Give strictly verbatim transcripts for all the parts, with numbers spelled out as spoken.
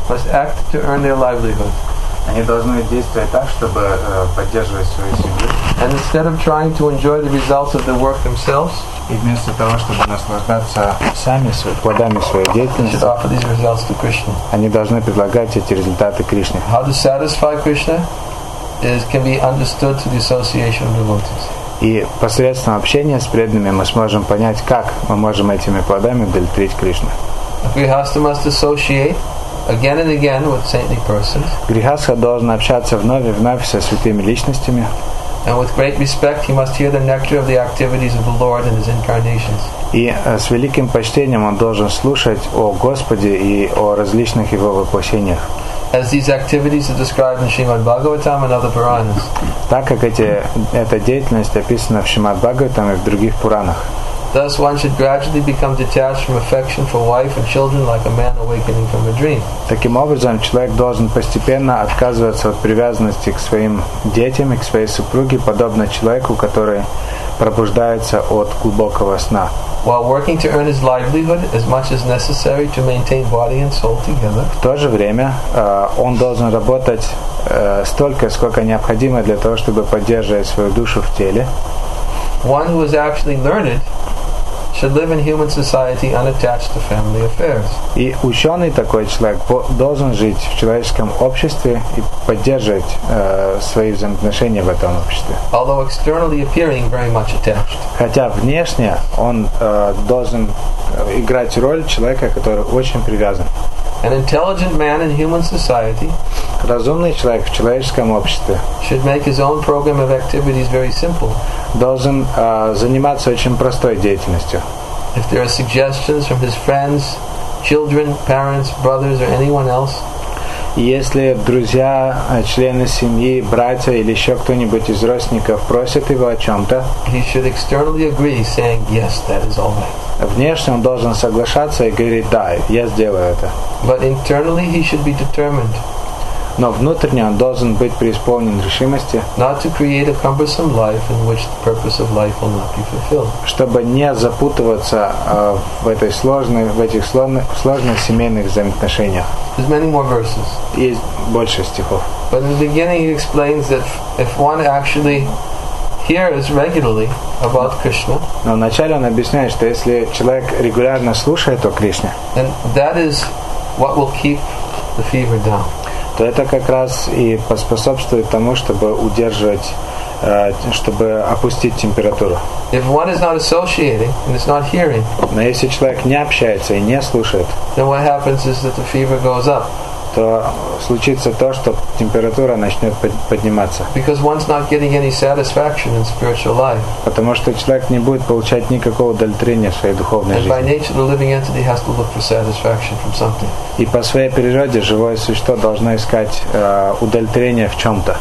must act to earn their livelihood. Они должны действовать так, чтобы э, поддерживать свою семью. And instead of trying to enjoy the results of their work themselves, И вместо того, чтобы наслаждаться сами плодами своей they should деятельности, offer these results to Krishna. они должны предлагать эти результаты Кришне. How to satisfy Krishna is can be understood through the association of devotees. И посредством общения с преданными мы сможем понять, как мы можем этими плодами удовлетворить Кришну. A grihastha must associate again and again with saintly persons, Грихастха должен общаться вновь и вновь со святыми личностями, and with great respect he must hear the nectar of the activities of the Lord in his incarnations. и э, с великим почтением он должен слушать о Господе и о различных его воплощениях, As these activities are described in Srimad Bhagavatam and other Puranas. так как эти, эта деятельность описана в Шримад Бхагаватам и в других Пуранах. Thus one should gradually become detached from affection for wife and children like a man awakening from a dream. Таким образом, человек должен постепенно отказываться от привязанности к своим детям и к своей супруге, подобно человеку, который пробуждается от глубокого сна. While working to earn his livelihood as much as necessary to maintain body and soul together, В то же время э, он должен работать э, столько, сколько необходимо для того, чтобы поддерживать свою душу в теле. one who is actually learned should live in human society unattached to family affairs. И ученый такой человек по- должен жить в человеческом обществе и поддерживать э, свои взаимоотношения в этом обществе. Although externally appearing very much attached. Хотя внешне он э, должен играть роль человека, который очень привязан. An intelligent man in human society Разумный человек в человеческом обществе should make his own program of activities very simple. должен э, заниматься очень простой деятельностью. If there are suggestions from his friends, children, parents, brothers, or anyone else, И если друзья, э, члены семьи, братья или еще кто-нибудь из родственников просят его о чем-то, he should externally agree, saying, yes, that is all right. внешне он должен соглашаться и говорить: да, я сделаю это. But internally he should be determined Но внутренне он должен быть преисполнен решимости, not to create a cumbersome life in which the purpose of life will not be fulfilled. чтобы не запутываться э, в этой сложной, в этих сложных, сложных семейных взаимоотношениях. There's many more verses. Есть больше стихов. But in the beginning he explains that if one actually hears regularly about Krishna, Но вначале он объясняет, что если человек регулярно слушает о Кришне, then that is what will keep the fever down. то это как раз и поспособствует тому, чтобы удерживать, э, чтобы опустить температуру. If one is not associating and is not hearing, Но если человек не общается и не слушает, then what happens is that the fever goes up. то случится то, что температура начнет под- подниматься. Because one's not getting any satisfaction in spiritual life. Потому что человек не будет получать никакого удовлетворения в своей духовной And by жизни. nature the living entity has to look for satisfaction from something. И по своей природе живое существо должно искать э, удовлетворение в чем-то.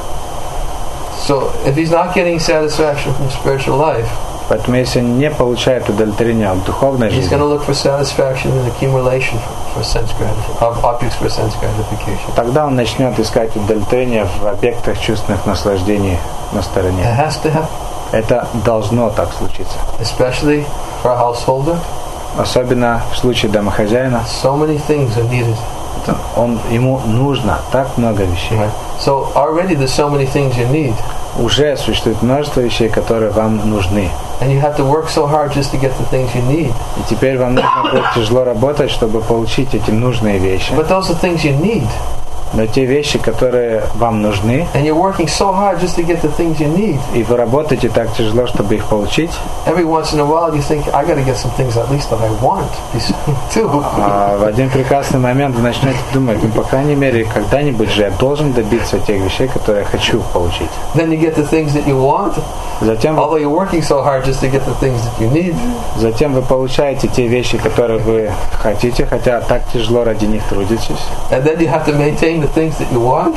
So if he's not getting satisfaction from spiritual life, Поэтому если он не получает удовлетворения от духовной he's жизни, going to look for satisfaction in accumulation for, for sense gratification, of objects for sense gratification. тогда он начнет искать удовлетворение в объектах чувственных наслаждений на It стороне. has to happen, Это должно так случиться. especially for a householder. Особенно в случае домохозяина. So many things are needed. Это Он, ему нужно так много вещей. Right? So already there's so many things you need, Уже существует множество вещей, которые вам нужны. and you have to work so hard just to get the things you need. И теперь вам нужно будет тяжело работать, чтобы получить эти нужные вещи. But those are things you need, Но те вещи, которые вам нужны, and you're working so hard just to get the things you need. и вы работаете так тяжело, чтобы их получить, Every once in a while you think, I got to get some things at least that I want too. а в один прекрасный момент вы начнете думать: ну, по крайней мере, когда-нибудь же я должен добиться тех вещей, которые я хочу получить. Then you get the things that you want, Затем, although you're working so hard just to get the things that you need. затем вы получаете те вещи, которые вы хотите, хотя так тяжело ради них трудитесь. And then you have to maintain the things that you want.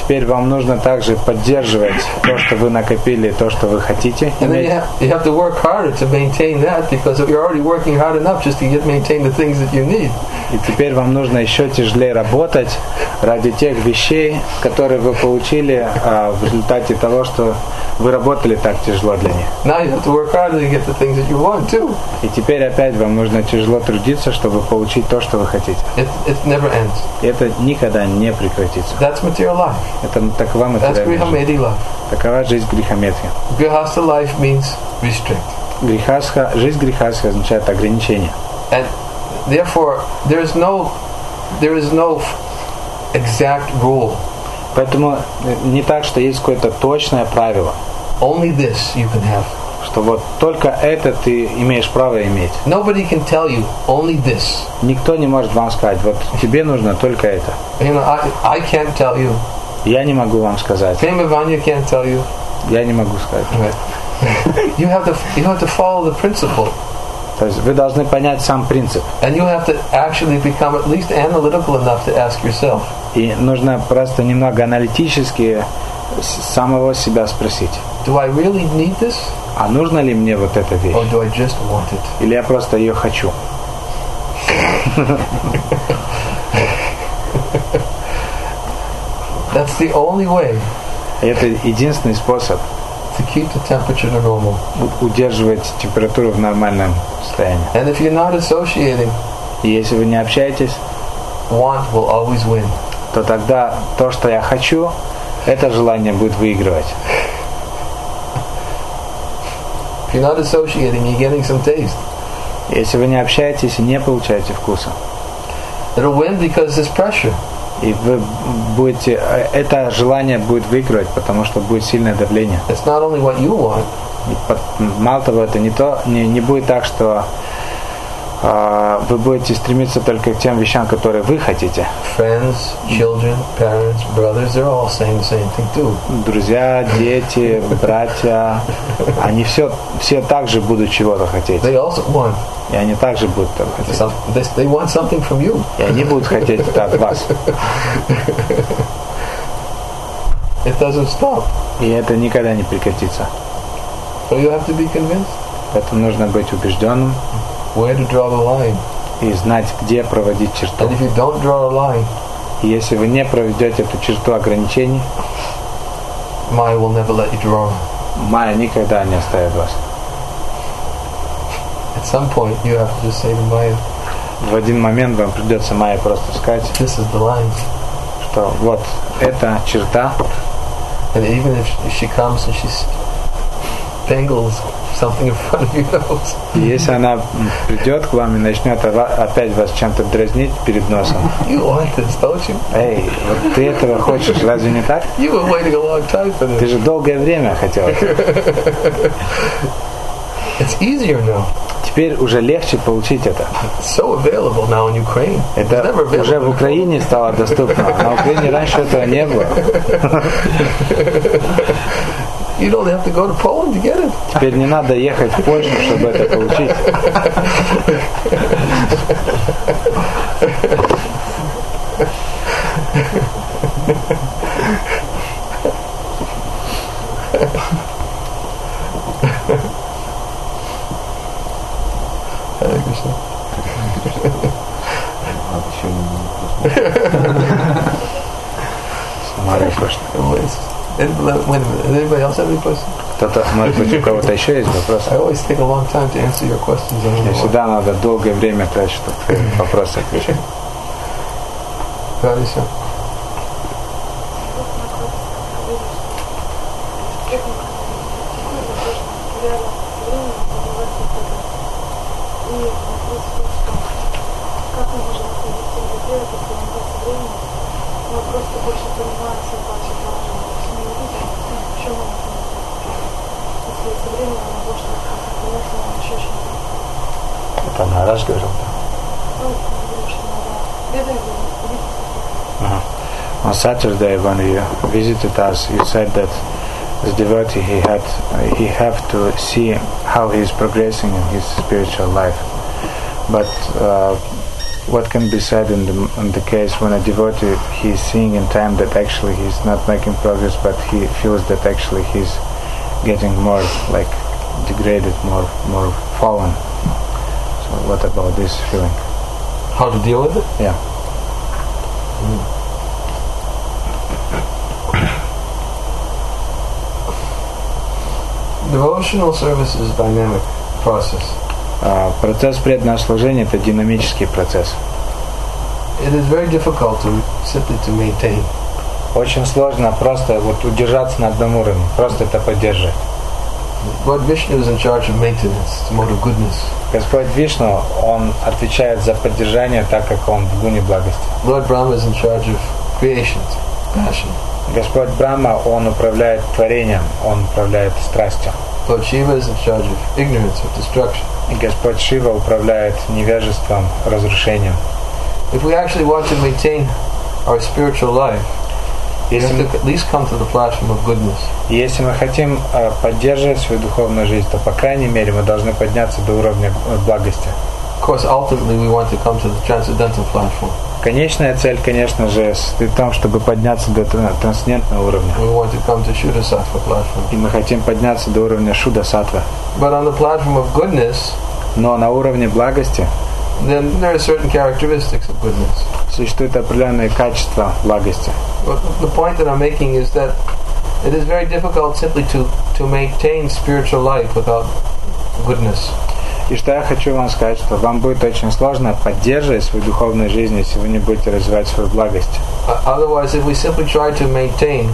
Теперь вам нужно также поддерживать то, что вы накопили, то, что вы хотите And then you иметь. have, you have to work harder to maintain that because you're already working hard enough just to get maintain the things that you need. И теперь вам нужно еще тяжелее работать ради тех вещей, которые вы получили а, в результате того, что вы работали так тяжело для них. Now you have to work harder to get the things that you want too. И теперь опять вам нужно тяжело трудиться, чтобы получить то, что вы хотите. It, it never ends. И это никогда не прекратится. That's material life. Это такова That's материальная жизнь. Grihamedi life. Такова жизнь грехометрия. Grihastha life means restrict. Грехастха, жизнь грехастха означает ограничение. And therefore, there is no, there is no exact rule. Поэтому не так, что есть какое-то точное правило, Only this you can have. что вот только это ты имеешь право иметь. Nobody can tell you only this. Никто не может вам сказать, вот тебе нужно только это. You know, I, I can't tell you. Я не могу вам сказать. Prema Vanya can't tell you. Я не могу сказать. Right. You have to, you have to follow the principle. То есть вы должны понять сам принцип. And you have to actually become at least analytical enough to ask yourself. И нужно просто немного аналитически самого себя спросить. Do I really need this? А нужно ли мне вот эта вещь? Or do I just want it? Или я просто ее хочу? That's the only way Это единственный способ to keep the temperature to normal. удерживать температуру в нормальном состоянии. And if you're not associating, И если вы не общаетесь, want will always win. то тогда то, что я хочу, это желание будет выигрывать. If you're not associating, you're getting some taste. Если вы не общаетесь и не получаете вкуса, It'll win because there's pressure. и вы будете, это желание будет выигрывать, потому что будет сильное давление. It's not only what you want, И под- мало того, это не то, не, не будет так, что а, вы будете стремиться только к тем вещам, которые вы хотите. friends, children, parents, brothers, they're all saying the same thing too. Друзья, дети, братья, они все, все также будут чего-то хотеть. They also want И они также будут этого хотеть. some, they, they want something from you. И они будут хотеть это от вас. It doesn't stop. И это никогда не прекратится. So you have to be convinced Поэтому нужно быть убежденным where to draw the line. и знать, где проводить черту. And if you don't draw a line, И если вы не проведете эту черту ограничений, Maya will never let you draw. Майя никогда не оставит вас. At some point, you have to just say to Maya, В один момент вам придется Майе просто сказать, this is the line. что вот эта черта, And even if she comes and she spangles something in front of your nose, и если она придет к вам и начнет опять вас чем-то дразнить перед носом, you want this, don't you? эй, вот ты этого хочешь, разве не так? You were waiting a long time for Ты this. же долгое время хотел этого. It's easier now. Теперь уже легче получить это. It's so available now in Ukraine. It was Это never уже в available. Украине стало доступно. На Украине раньше этого не было. You don't have to go to Poland to get it. Теперь не надо ехать в Польшу, чтобы это получить. Hare Krishna. Маria Кришна. Wait a minute. Does anybody else have any questions? Кто-то, может быть, у кого-то еще есть вопросы? I always take a long time to answer your questions. Мне Anymore. всегда надо долгое время тратить, чтобы твои вопросы отвечать. Радиша. Это Нараш говорил, да? Uh-huh. On Saturday, when you visited us, you said that as devotee he had he have to see how he is progressing in his spiritual life. But uh, what can be said in the, in the case when a devotee he is seeing in time that actually he's not making progress, but he feels that actually he's getting more like degraded, more more fallen. So what about this feeling? How to deal with it? Yeah. Mm. Devotional service is a dynamic process. Uh, процесс преданного служения — это динамический процесс. It is very difficult to simply to maintain. Очень сложно просто вот удержаться на одном уровне, просто это поддерживать. Lord Vishnu is in charge of maintenance, the mode of goodness. Господь Вишну, он отвечает за поддержание, так как он в гуне благости. Lord Brahma is in charge of creation, passion. Господь Брахма, он управляет творением, он управляет страстью. Lord Shiva is in charge of ignorance, of destruction. И Господь Шива управляет невежеством, разрушением. If we actually want to maintain our spiritual life, we have to at least come to the platform of goodness. Если мы хотим uh, поддерживать свою духовную жизнь, то, по крайней мере, мы должны подняться до уровня благости. Of course, ultimately we want to come to the transcendental platform. Конечная цель, конечно же, состоит в том, чтобы подняться до трансцендентного уровня. We want to come to Shuddha-sattva platform. И мы хотим подняться до уровня Шудда-саттва. But on the platform of goodness, но на уровне благости, then there are certain characteristics of goodness. Существуют определенные качества благости. But the point that I'm making is that it is very difficult simply to to maintain spiritual life without goodness. И что я хочу вам сказать, что вам будет очень сложно поддерживать свою духовную жизнь, если вы не будете развивать свою благость. Otherwise, if we simply try to maintain,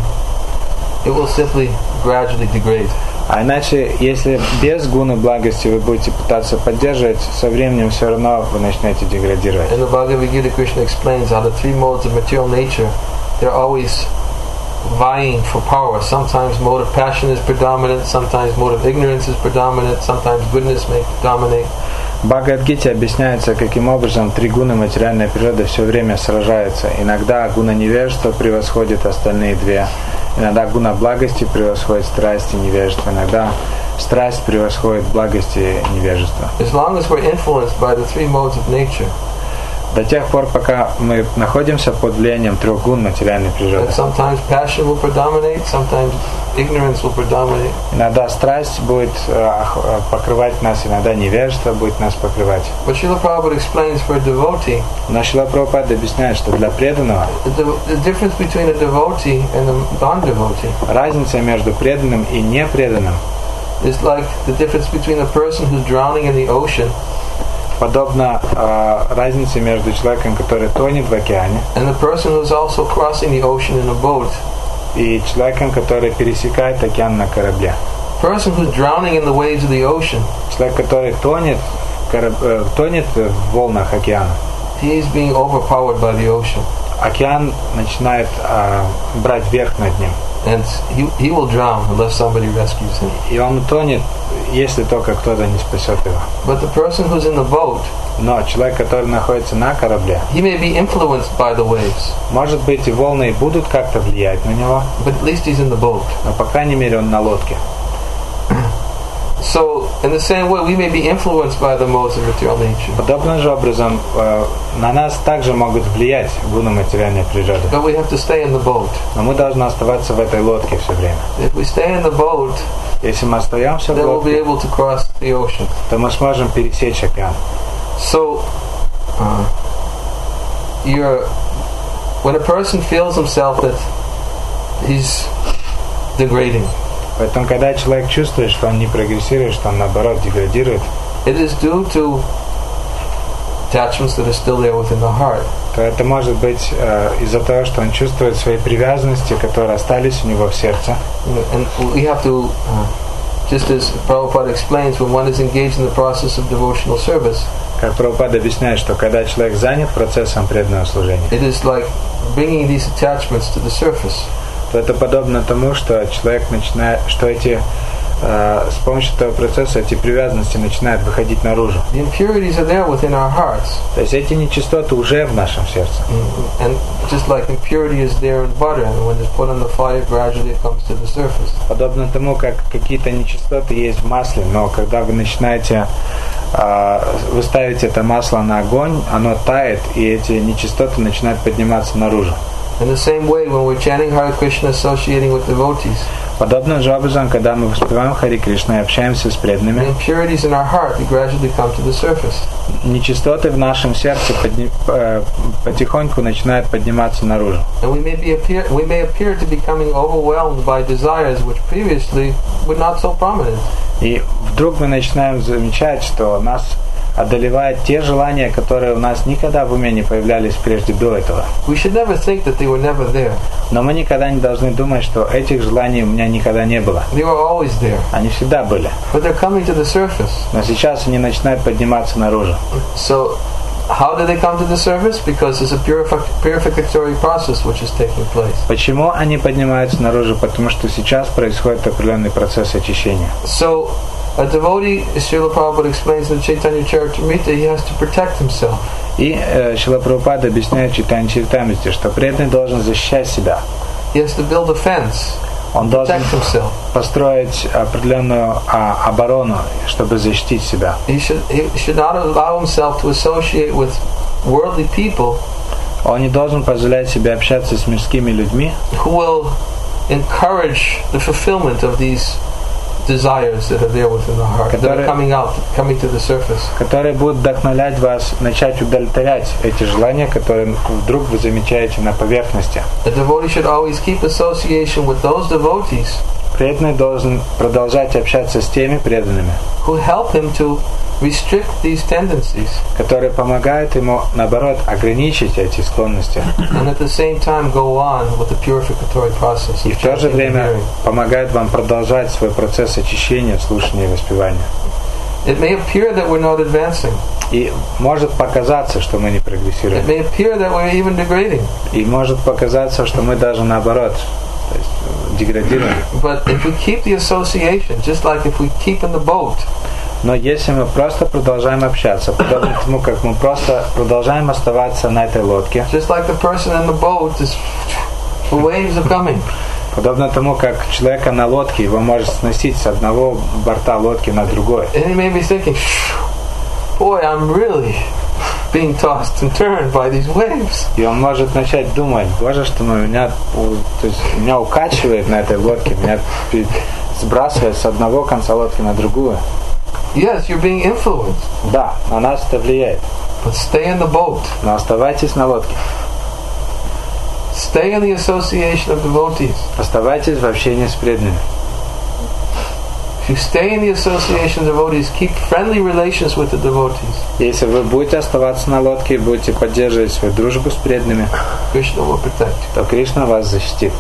it will simply gradually degrade. А иначе, если без гуны благости вы будете пытаться поддерживать, со временем все равно вы начнете деградировать. In the Bhagavad Gita, Krishna explains how the three modes of material nature, they're always vying for power. Sometimes mode of passion is predominant, sometimes mode of ignorance is predominant, sometimes goodness may dominate. В Бхагавад-гите объясняется, каким образом три гуны материальной природы все время сражаются. Иногда гуна невежества превосходит остальные две. Иногда гуна благости превосходит страсть и невежество. Иногда страсть превосходит благость и невежество. As long as we're influenced by the three modes of nature, до тех пор, пока мы находимся под влиянием трех гун материальной природы. Sometimes passion will predominate, sometimes ignorance will predominate. Иногда страсть будет покрывать нас, иногда невежество будет нас покрывать. But Srila Prabhupada explains for a devotee. Но Шрила Прабхупада объясняет, что для преданного the, the difference between a devotee and a non-devotee. Разница между преданным и непреданным. It's like the difference between a person who's drowning in the ocean. Подобно э, разнице между человеком, который тонет в океане, and the person who's also crossing the ocean in a boat, и человеком, который пересекает океан на корабле. Person who's drowning in the waves of the ocean, человек, который тонет, кораб, э, тонет в волнах океана, he is being overpowered by the ocean. Океан начинает э, брать верх над ним. And he, he will drown unless somebody rescues him. И он тонет, если только кто-то не спасет его. But the person who's in the boat, но человек, который находится на корабле, he may be influenced by the waves. Может быть, и волны будут как-то влиять на него. But at least he's in the boat. Но по крайней мере он на лодке. So, in the same way, we may be influenced by the modes of material nature. Подобным же образом э, на нас также могут влиять гуны материальной природы. But we have to stay in the boat. Но мы должны оставаться в этой лодке все время. If we stay in the boat, если мы остаемся в лодке, we'll be able to cross the ocean. То мы сможем пересечь океан. So, uh, you're when a person feels himself that he's degrading. Поэтому, когда человек чувствует, что он не прогрессирует, что он наоборот деградирует, it is due to attachments that are still there within the heart. То это может быть э, из-за того, что он чувствует свои привязанности, которые остались у него в сердце. And we have to, uh, just as Prabhupada explains, when one is engaged in the process of devotional service, как Прабхупада объясняет, что когда человек занят процессом преданного служения, it is like bringing these attachments to the surface. То это подобно тому, что человек начинает, что эти э, с помощью этого процесса эти привязанности начинают выходить наружу. The impurities are there within our hearts. То есть эти нечистоты уже в нашем сердце. And just like impurity is there in butter, and when it's put on the fire, gradually it comes to the surface. Подобно тому, как какие-то нечистоты есть в масле, но когда вы начинаете вы ставите это масло на огонь, оно тает, и эти нечистоты начинают подниматься наружу. In the same way, when we're chanting Hare Krishna, associating with devotees, подобным же образом, когда мы воспеваем Хари Кришна и общаемся с преданными, the impurities in our heart, they gradually come to the surface. Нечистоты в нашем сердце подни, э, потихоньку начинают подниматься наружу. And we may be appear, we may appear to becoming overwhelmed by desires which previously were not so prominent. И вдруг мы начинаем замечать, что нас одолевают те желания, которые у нас никогда в уме не появлялись прежде до этого. We should never think that they were never there. Но мы никогда не должны думать, что этих желаний у меня никогда не было. They were always there. Они всегда были. But they're coming to the surface. Но сейчас они начинают подниматься наружу. So, how do they come to the surface? Because there's a purific- purificatory process which is taking place. Почему они поднимаются наружу? Потому что сейчас происходит определенный процесс очищения. So, a devotee, Srila Prabhupada explains in the Chaitanya Charitamrita, he has to protect himself. И э, Шрила Прабхупада объясняет в Чайтанья Чаритамрите, что преданный должен защищать себя. He has to build a fence, Он должен protect himself. построить определенную а, оборону, чтобы защитить себя. He should, he should not allow himself to associate with worldly people Он не должен позволять себе общаться с мирскими людьми, who will encourage the fulfillment of these desires that are there within the heart, that are coming out, coming to the surface. которые будут вдохновлять вас начать удовлетворять эти желания, которые вдруг вы замечаете на поверхности. The devotee should always keep association with those devotees Преданный должен продолжать общаться с теми преданными, who help him to restrict these tendencies, которые помогают ему, наоборот, ограничить эти склонности. and at the same time go on with the purificatory process. И в то же время помогают вам продолжать свой процесс очищения, слушания и воспевания. It may appear that we're not advancing. И может показаться, что мы не прогрессируем. It may appear that we're even degrading. И может показаться, что мы даже наоборот, то есть деградируем. But if we keep the association, just like if we keep in the boat, Но если мы просто продолжаем общаться, подобно тому, как мы просто продолжаем оставаться на этой лодке, just like the person in the boat, is, the waves are coming. подобно тому, как человека на лодке, его может сносить с одного борта лодки на другой. And he may be thinking, boy, I'm really being tossed and turned by these waves. И он может начать думать, боже, что ну, меня, то есть, меня укачивает на этой лодке, меня сбрасывает с одного конца лодки на другую. Yes, you're being influenced. Да, на нас это влияет. But stay in the boat. Но оставайтесь на лодке. Stay in the association of devotees. Оставайтесь в общении с преданными. If you stay in the association of devotees, keep friendly relations with the devotees. Если вы будете оставаться на лодке и будете поддерживать свою дружбу с преданными, Krishna will protect you. то Кришна вас защитит.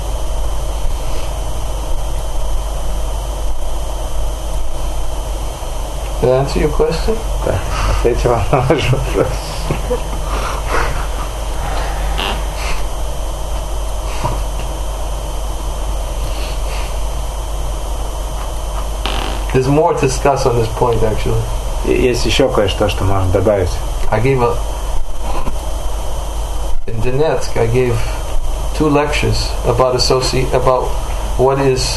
Did I answer your question? Да, ответил на ваш вопрос. There's more to discuss on this point, actually. Есть еще кое-что, что можно добавить. I gave a in Donetsk. I gave two lectures about associ about what is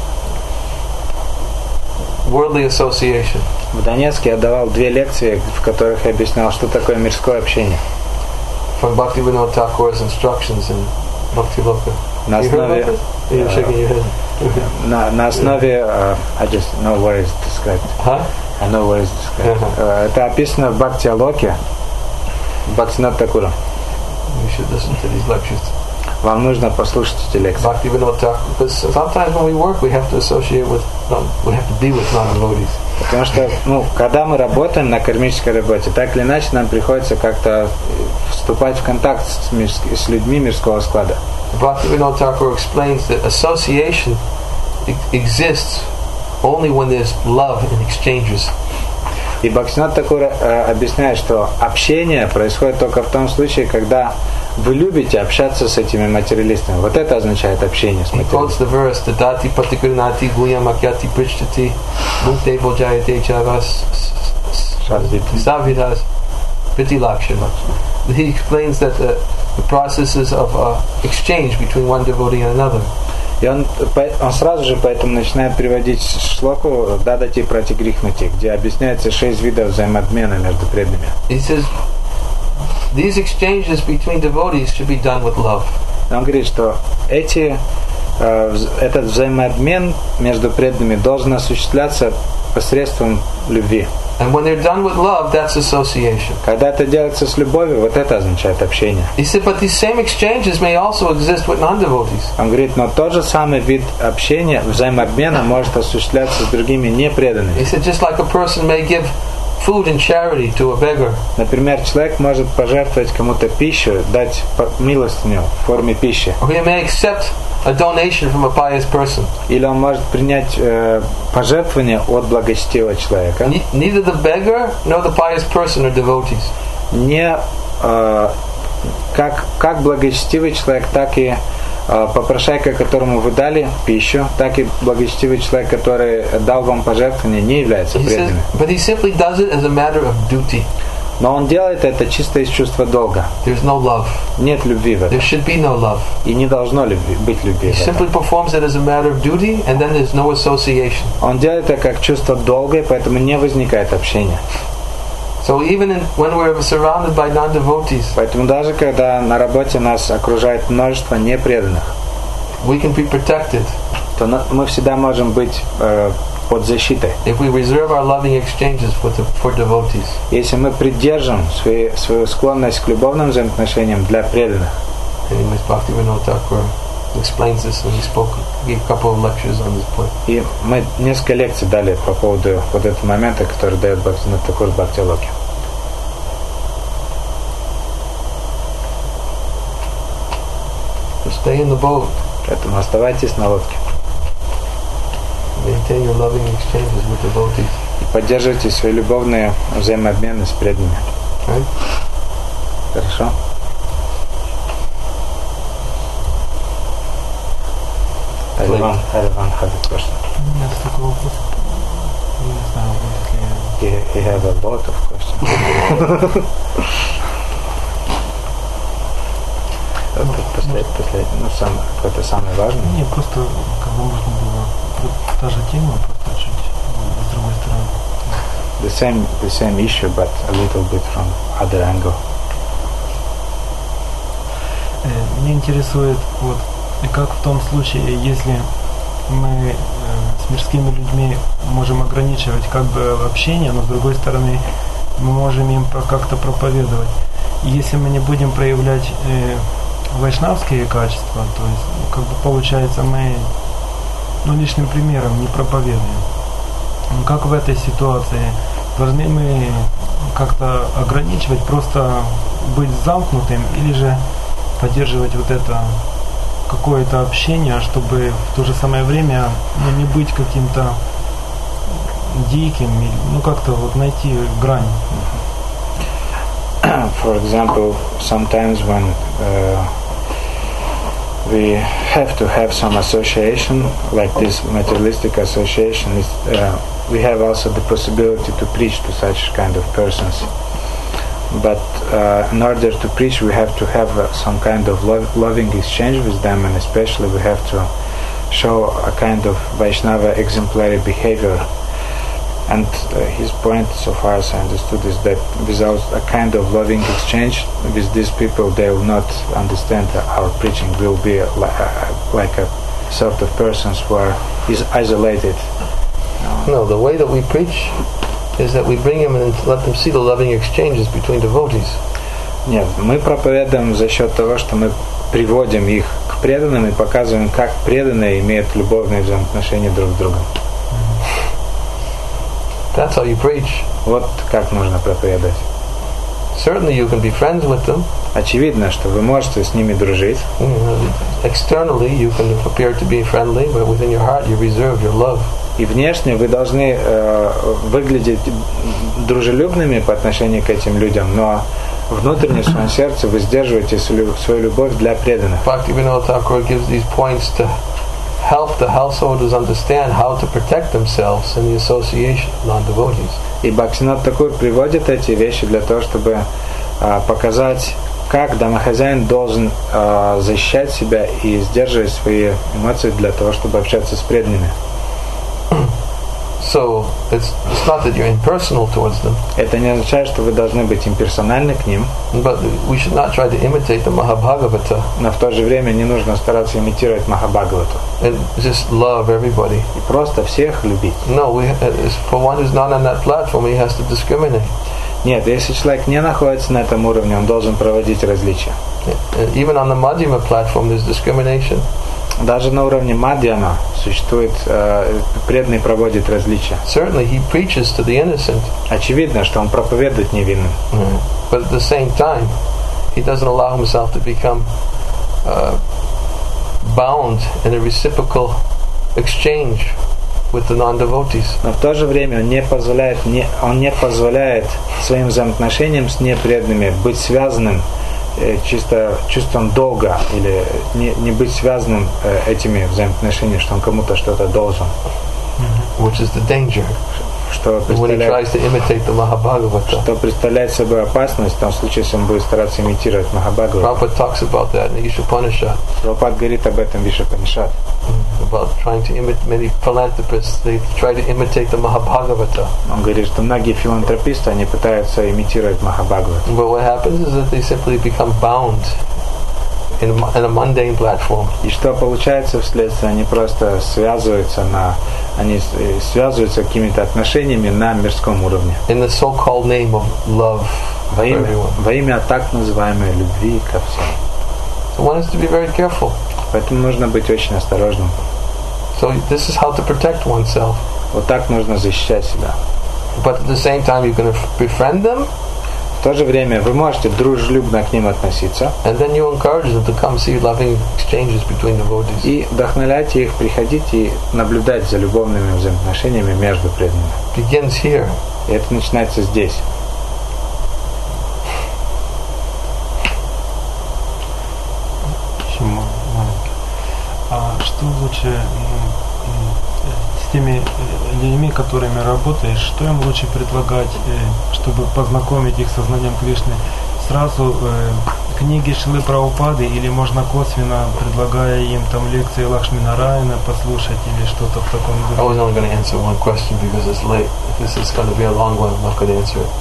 worldly association. В Донецке я давал две лекции, в которых я объяснял, что такое мирское общение. From Bhaktivinoda Thakur's instructions in Bhakti Loka. На You heard основе, about this? You're shaking your head. на, на основе, uh, I just know where it's described. Huh? I know where it's described. Uh-huh. Uh, это описано в Бхакти Алоке, Бхактинат Такура. You should listen to these lectures. Вам нужно послушать эти лекции. Bhaktivinoda Thakur, because sometimes when we work, we have to associate with, no, we have to be with non-devotees. Потому что, ну, когда мы работаем на кармической работе, так или иначе нам приходится как-то вступать в контакт с, мирс... с людьми мирского склада. Bhaktivinoda Thakur explains that association e- exists only when there's love in exchanges. И Бхактинат Такур э, объясняет, что общение происходит только в том случае, когда вы любите общаться с этими материалистами. Вот это означает общение с He quotes the материалистами. verse, Tadati patigrinati guyam akyati prichtati mukte bojayate chavas savidas priti lakshana. He explains that the, the processes of uh, exchange between one devotee and another. И он, он сразу же поэтому начинает приводить шлоку «Дадати пратигрихнути», где объясняется шесть видов взаимообмена между преданными. He says, these exchanges between devotees should be done with love. Он говорит, что эти, э, этот взаимообмен между преданными должен осуществляться посредством любви. And when they're done with love, that's association. Когда это делается с любовью, вот это означает общение. He said, but these same exchanges may also exist with non-devotees. Он говорит, но тот же самый вид общения, взаимообмена может осуществляться с другими непреданными. He said, just like a person may give food and charity to a beggar. Например, человек может пожертвовать кому-то пищу, дать милостыню в форме пищи. Or he may accept a donation from a pious person. Или он может принять э, пожертвование от благочестивого человека. Neither the beggar nor the pious person are devotees. Не э, как, как благочестивый человек, так и э, попрошайка, которому вы дали пищу, так и благочестивый человек, который дал вам пожертвование, не является He преданным. says, but he simply does it as a matter of duty. Но он делает это чисто из чувства долга. There's no love. Нет любви в этом. There should be no love. И не должно любви, быть любви He в этом. simply performs it as a matter of duty, and then there's no association. Он делает это как чувство долга, и поэтому не возникает общения. So even in, when we're surrounded by non-devotees, Поэтому даже когда на работе нас окружает множество непреданных, we can be protected то на- мы всегда можем быть э, под защитой. if we reserve our loving exchanges for, the, for devotees. Если мы придержим свои, свою склонность к любовным взаимоотношениям для преданных. Anyways, Bhaktivinoda Thakur explains this, and he spoke, gave a couple of lectures on this point. И мы несколько лекций дали по поводу вот этого момента, который дает Бхактивинод Тхакур в Бхакти-локе. So stay in the boat. Поэтому оставайтесь на лодке Maintain your loving exchanges with devotees. и поддерживайте свои любовные взаимообмены с преданными. Right? Хорошо? Ариван, Ариван has a question. Нет такого вопроса. Я не знаю, будет ли... He, he have a lot of questions. Это послед- последний, ну, сам, какой-то самый важный. Не, просто как бы можно было про- та же тема, просто чуть с другой стороны. The same, the same issue, but a little bit from other angle. Э, Меня интересует, вот, и как в том случае, если мы э, с мирскими людьми можем ограничивать как бы общение, но с другой стороны мы можем им про- как-то проповедовать. И если мы не будем проявлять э, вайшнавские качества, то есть, ну, как бы получается, мы ну, лишним примером не проповедуем. Ну, как в этой ситуации? Должны мы как-то ограничивать, просто быть замкнутым, или же поддерживать вот это какое-то общение, чтобы в то же самое время ну, не быть каким-то диким, или, ну как-то вот найти грань. For example, sometimes when uh, we have to have some association, like this materialistic association, is, uh, we have also the possibility to preach to such kind of persons. But uh, in order to preach, we have to have uh, some kind of lo- loving exchange with them, and especially we have to show a kind of Vaishnava exemplary behavior. And uh, his point, so far as I understood, is that without a kind of loving exchange with these people, they will not understand that our preaching will be like a, like a sort of persons who are is isolated. No, the way that we preach is that we bring them and let them see the loving exchanges between devotees. Нет, мы проповедуем за счет того, что мы приводим их к преданным и показываем, как преданные имеют любовные взаимоотношения друг с другом. That's how you preach. Вот как нужно проповедовать. Certainly you can be friends with them. Очевидно, что вы можете с ними дружить. You know, externally you can appear to be friendly, but within your heart you reserve your love. И внешне вы должны э, выглядеть дружелюбными по отношению к этим людям, но внутренне в своем сердце вы сдерживаете свою, свою любовь для преданных. Bhaktivinoda Thakur gives these points to help the householders understand how to protect themselves in the association of non-devotees. И Бхактивинод Тхакур приводит эти вещи для того, чтобы э, показать, как домохозяин должен э, защищать себя и сдерживать свои эмоции для того, чтобы общаться с преданными. So it's, it's not that you're impersonal towards them. Это не означает, что вы должны быть имперсональны к ним. But we should not try to imitate the Mahabhagavata. Но в то же время не нужно стараться имитировать Махабхагавату. And just love everybody. И просто всех любить. No, we, for one who's not on that platform, he has to discriminate. Нет, если человек не находится на этом уровне, он должен проводить различия. Even on the Madhyama platform, there's discrimination. Даже на уровне Мадьяма существует, э, преданный проводит различия. Certainly, he preaches to the innocent. Очевидно, что он проповедует невинным. Mm. But at the same time, he doesn't allow himself to become uh, bound in a reciprocal exchange with the non-devotees. Но в то же время он не позволяет, не, он не позволяет своим взаимоотношениям с непреданными быть связанным чисто чувством долга или не, не быть связанным э, этими взаимоотношениями, что он кому-то что-то должен. Which is the danger. Что представляет, что представляет собой опасность в том случае, если он будет стараться имитировать Махабхагавату. Prabhupada talks about that in the Ishopanishad. Прабхупад говорит об этом в Ишупанишад. About trying to imitate many philanthropists, they try to imitate the Mahabhagavata. Он говорит, что многие филантрописты, они пытаются имитировать Махабхагавату. But what happens is that they simply become bound in a, in a mundane platform. И что получается вследствие, они просто связываются на, они связываются какими-то отношениями на мирском уровне. In the so-called name of love во имя, во имя так называемой любви ко всем. So one has to be very careful. Поэтому нужно быть очень осторожным. So this is how to protect oneself. Вот так нужно защищать себя. But at the same time, you can befriend them. В то же время вы можете дружелюбно к ним относиться. And then you encourage them to come see loving exchanges between devotees. И вдохновляйте их приходить и наблюдать за любовными взаимоотношениями между преданными. Begins here. И это начинается здесь. Еще маленький. А что лучше с теми людьми, которыми работаешь, что им лучше предлагать, чтобы познакомить их со знанием Кришны? Сразу э, книги Шрилы Прабхупады или можно косвенно, предлагая им там лекции Лакшми Нараяна послушать или что-то в таком духе? I was only going to answer one question because it's late. If this is going to be a long one, I'm not going to answer it.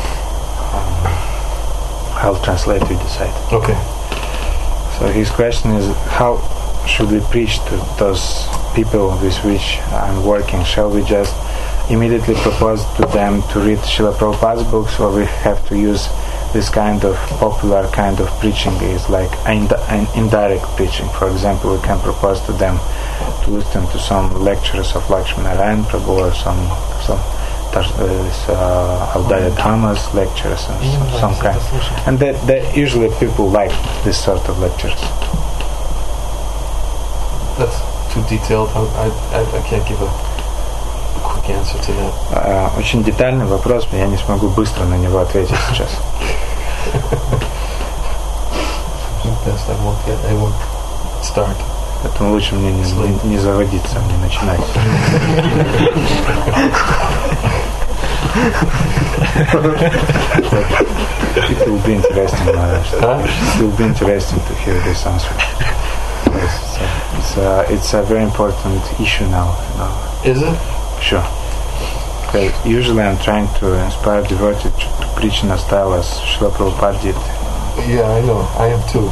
I'll translate, you decide. Okay. So his question is, how should we preach to those people with which I'm working? Shall we just immediately propose to them to read Srila Prabhupada's books, or we have to use this kind of popular kind of preaching is like an indirect preaching? For example, we can propose to them to listen to some lectures of Lakshmi Narayan Prabhu or some some uh, Avdaya Dharma's lectures and some, some kind. And that, that usually people like this sort of lectures. That's too detailed. I, I, I can't give a quick answer to that. Uh, очень детальный вопрос, но я не смогу быстро на него ответить сейчас. Best I won't get. I won't start. Поэтому лучше мне не, не, не заводиться, не начинать. It will be interesting. Uh, it will be interesting to hear this answer. Yes, it's, a, it's a very important issue now. You know. Is it? Sure. Okay. Usually I'm trying to inspire devotees to, to preach in a style as Srila Prabhupada did. Yeah, I know. I am too.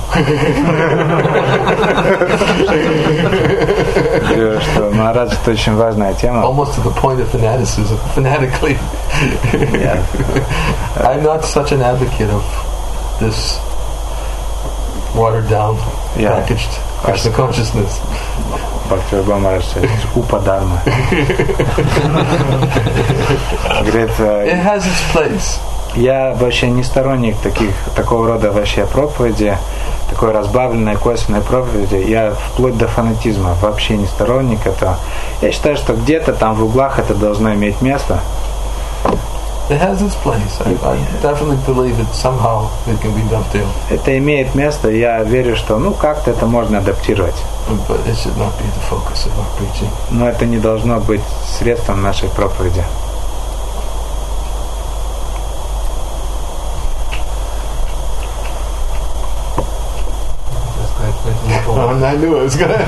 Что Махарадж, это очень важная тема. Almost to the point of fanaticism, fanatically. Yeah. I'm not such an advocate of this watered down, yeah. packaged Krishna consciousness. Бхактивinoda Maharaj says, Upa Dharma. It has its place. Я вообще не сторонник таких, такого рода вообще проповеди, такой разбавленной косвенной проповеди. Я вплоть до фанатизма вообще не сторонник этого. Я считаю, что где-то там в углах это должно иметь место. It has its place. I, I definitely believe that somehow it can be dovetailed. Это имеет место, я верю, что ну как-то это можно адаптировать. But it should not be the focus of our preaching. Но это не должно быть средством нашей проповеди. по этому поводу. Он I сказать.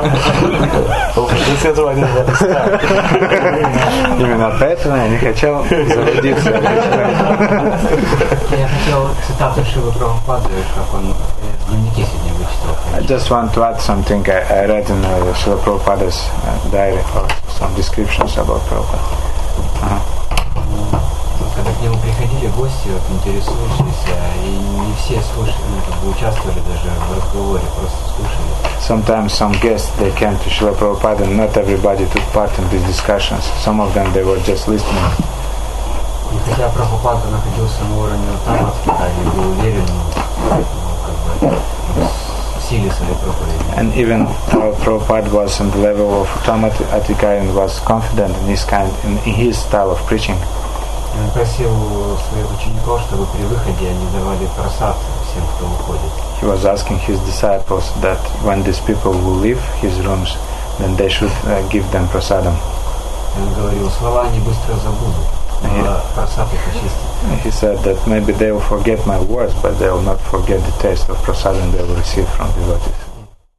Именно поэтому я не хотел заводиться. Я хотел цитату Шилы Прабхупады, как он в дневнике сегодня вычитал. I just want to add something I, I read in uh, Srila Prabhupada's uh, diary, or some descriptions about Prabhupada. Uh-huh. Когда к нему приходили гости, вот, интересующиеся, и не все слушали, ну, как бы участвовали даже в разговоре, просто слушали. Sometimes some guests, they came to Srila Prabhupada and not everybody took part in these discussions. Some of them, they were just listening. И хотя Прабхупада находился на уровне Тамадхи, и был уверен, ну, как бы, в силе своей проповеди. And even our Prabhupada was on the level of Tammatika and was confident in his kind, in his style of preaching. Он просил своих учеников, чтобы при выходе они давали просад всем, кто уходит. He was asking his disciples that when these people will leave his rooms, then they should uh, give them prasadam. Он говорил, слова они быстро забудут, но просад их очистит. He said that maybe they will forget my words, but they will not forget the taste of prasadam they will receive from devotees.